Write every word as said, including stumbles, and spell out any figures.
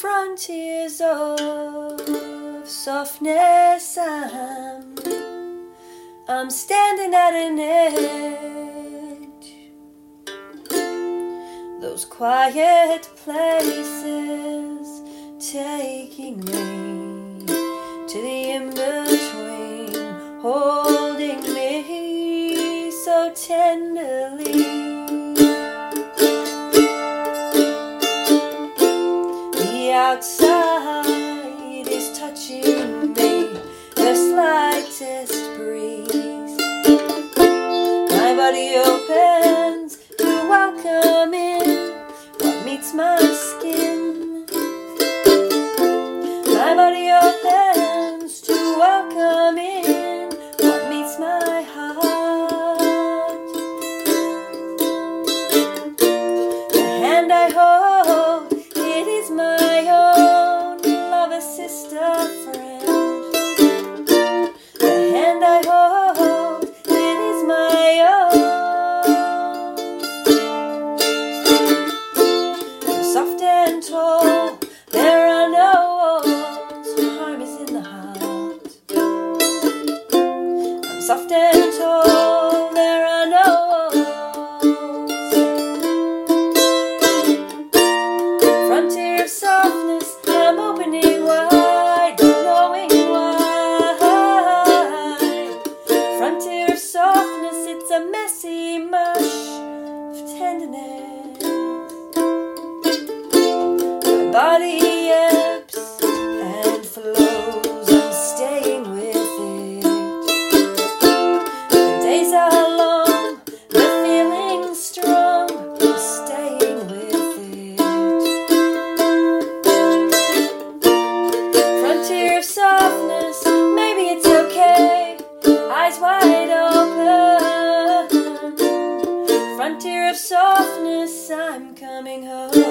frontiers of softness. I'm, I'm standing at an edge. Those quiet places taking me to the in-between, holding me so tenderly. The outside is touching me, the slightest breeze. My body opens to welcome in what meets my skin. My body opens to welcome in what meets my heart. The hand I hold, it is my own lover, sister, friend. The hand I hold, it is my own. Soft and tall, there are no walls, harm is in the heart. I'm soft and tall, there are no walls. Frontier of softness, I'm opening wide, not knowing why. Frontier of softness, it's a messy mush of tenderness. My body ebbs and flows, I'm staying with it. The days are long, the feeling's strong, I'm staying with it. Frontier of softness, maybe it's okay, eyes wide open. Frontier of softness, I'm coming home.